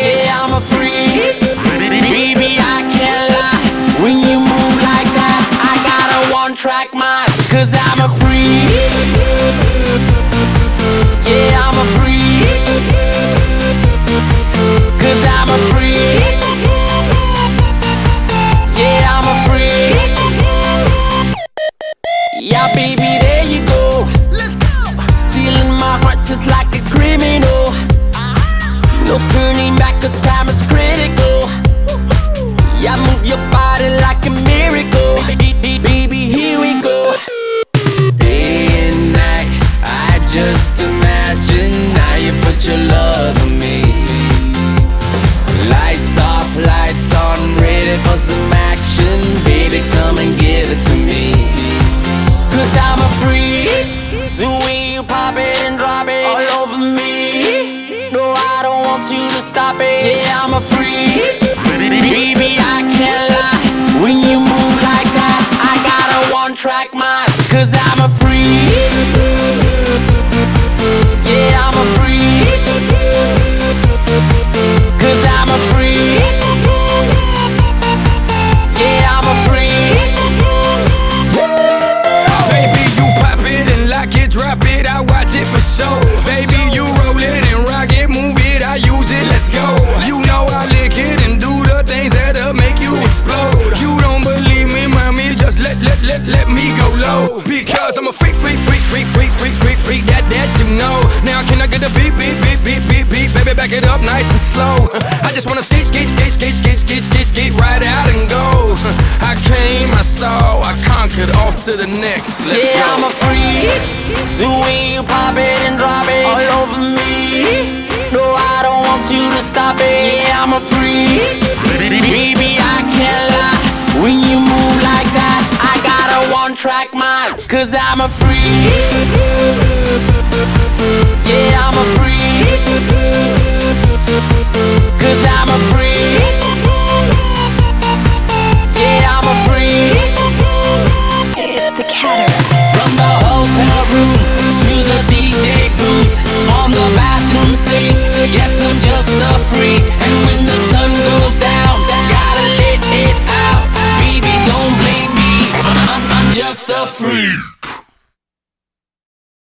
Yeah, I'm a freak. Baby, I can't lie. When you move like that, I got a one-track mind. Cause I'm a freak. Yeah, I'm a freak. Cause I'm a freak. Yeah, I'm a freak. Yeah, baby, there you go. Let's go. Stealing my heart just like a criminal. No turning back cause time is critical. Yeah, move your body like a miracle. Baby, here we go. Day and night, I just imagine how you put your love on me. Lights off, lights on, ready for some action. Baby, come and give it to me. Cause I'm a freak. The way you pop it and drop it all over me. No, I don't want you to stop it. Yeah, I'm a freak. Baby, I can't lie. When you move like that, I got a one-track mind. Cause I'm a freak. Yeah, I'm a freak. Cause I'm a freak. Yeah, I'm a freak. Baby, you pop it and lock it, drop it, I watch it for sure. Baby, you roll it and rock it, move it, I use it, let's go. You know I lick it and do the things that'll make you explode. You don't believe me, mommy, just let me go low. Because I'm a freak, that you know. Now can I get a beat, baby, back it up nice and slow. I just wanna skate right out and go. I came, I saw, I conquered, off to the next. Let's yeah, go. I'm a freak. The way you pop it and drop it all over me. No, I don't want you to stop it. Yeah, I'm a freak. Baby, I can't lie. When you move like that, I got a one-track mind. Cause I'm a freak. Yeah, I'm a freak. Cause I'm a freak. Yeah, I'm a freak. It's the Cataract. From the hotel room to the DJ booth, on the bathroom sink, yes, I'm just a freak.